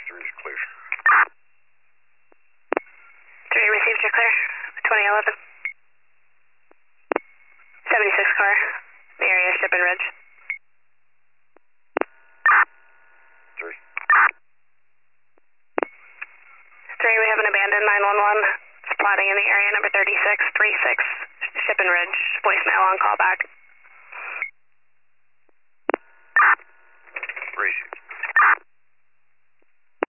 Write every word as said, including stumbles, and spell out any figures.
three is clear. three received, you're clear. twenty eleven. seventy-six car. The area Shipping Ridge. three. three, we have an abandoned nine one one. Spotting in the area number thirty-six, three six, Shipping Ridge. Voicemail on callback.